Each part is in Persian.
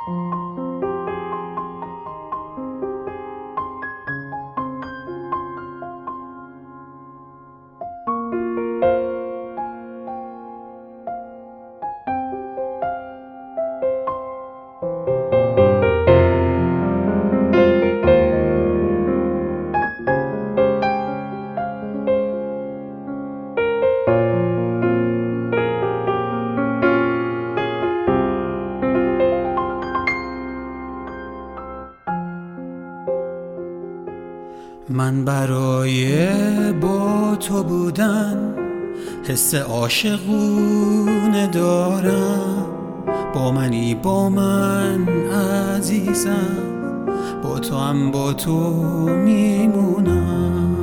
من برای با تو بودن حس عاشقونه دارم. با منی با من عزیزم، با تو هم با تو میمونم.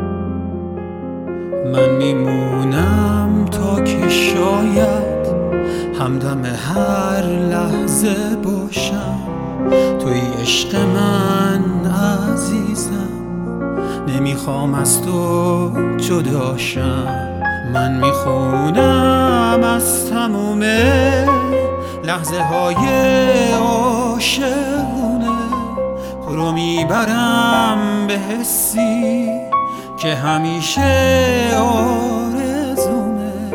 من میمونم تا که شاید همدم هر لحظه باشم. توی عشق من عزیزم، نمیخوام از تو جداشم. من میخونم از تموم لحظه های عاشقونه، تو رو میبرم به حسی که همیشه آرزومه.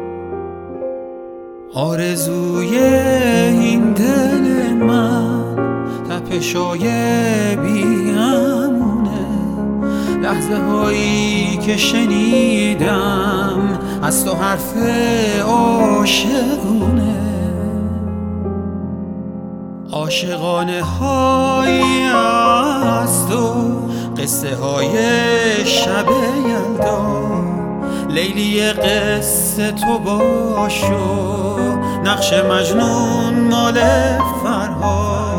آرزوی این دل من تپشای بی‌امونه، لحظه هایی که شنیدم از تو حرف عاشقونه. عاشقانه هایی از تو، قصه های شب یلدا. لیلی قصه تو باشو، نقش مجنون مال فرهاد.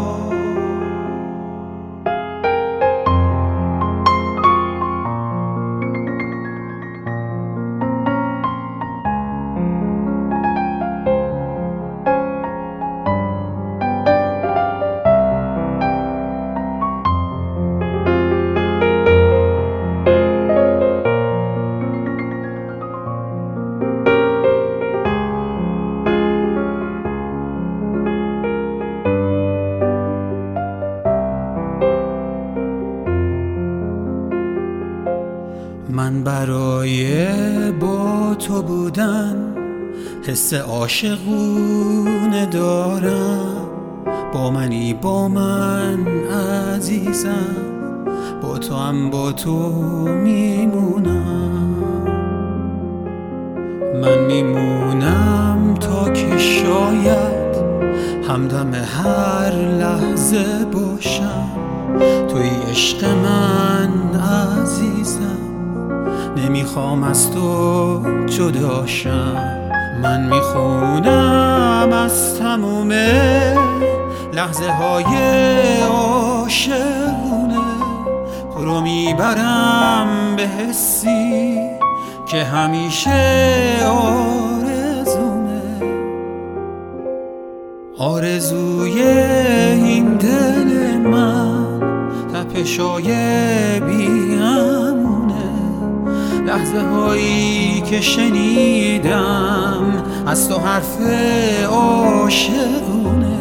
من برای با تو بودن حس عاشقونه دارم. با منی با من عزیزم، با تو هم با تو میمونم. من میمونم تا که شاید همدم هر لحظه باشم. توی عشق من عزیزم، نمیخوام از تو جداشم. من میخونم از تموم لحظه های عاشقونه، تو رو میبرم به حسی که همیشه آرزومه. آرزوی این دل من تپشای بی‌امونه، لحظه هایی که شنیدم از تو حرف عاشقونه.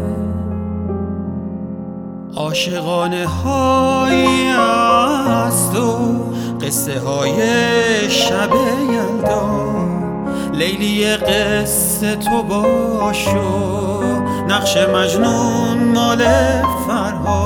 عاشقانه هایی از تو، قصه های شب یلدا. لیلی قصه تو باشو، نقش مجنون مال فرهاد.